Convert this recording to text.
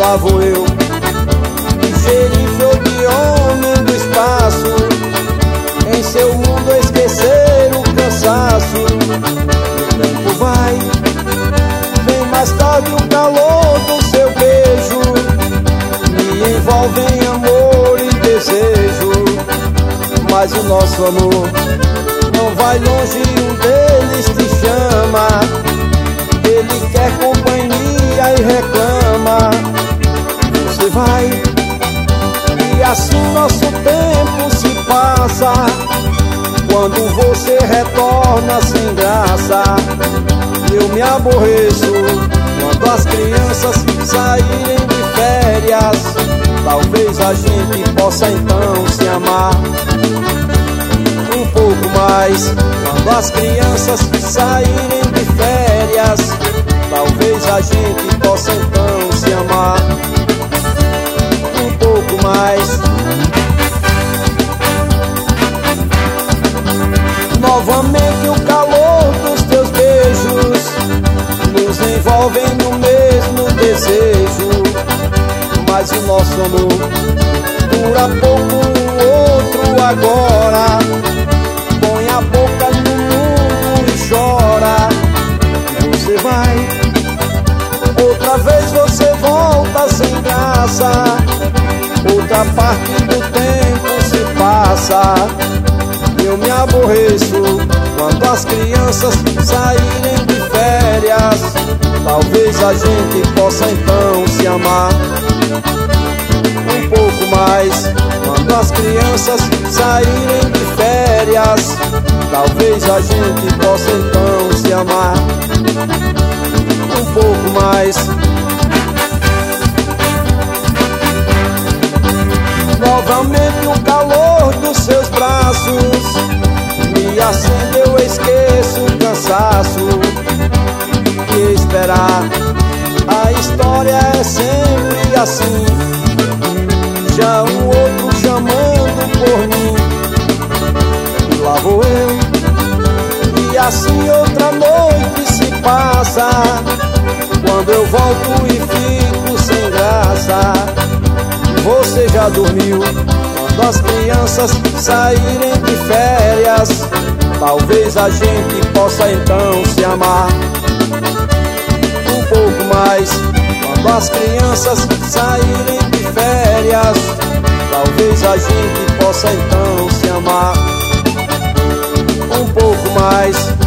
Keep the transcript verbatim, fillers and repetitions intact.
lá vou eu, xerife ou de homem do espaço, em seu mundo esquecer o cansaço. O tempo vai, vem mais tarde o calor do seu beijo, me envolve em amor e desejo. Mas o nosso amor não vai longe, um deles te chama, ele quer companhia e reclama. Você vai e assim nosso tempo se passa, quando você retorna sem graça. Eu me aborreço quando as crianças saírem de férias, talvez a gente possa então se amar um pouco mais. Quando as crianças saírem de férias, talvez a gente possa então se amar um pouco mais. Novamente o calor dos teus beijos nos envolvem no mesmo desejo, mas o nosso amor dura pouco, o outro agora põe a boca no mundo e chora. Você vai, outra vez você volta sem graça, outra parte do tempo se passa. Eu me aborreço quando as crianças saírem de férias, talvez a gente possa então se amar um pouco mais. Quando as crianças saírem de férias, talvez a gente possa então se amar um pouco mais. Novamente o calor dos seus braços me acende, eu esqueço o cansaço. E esperar, a história é sempre assim, já um outro chamando por mim. E lá vou eu, e assim outra noite se passa, quando eu volto e fico sem graça. Você já dormiu quando as crianças saírem de férias, talvez a gente possa então se amar um pouco mais. Quando as crianças saírem de férias, talvez a gente possa então se amar um pouco mais.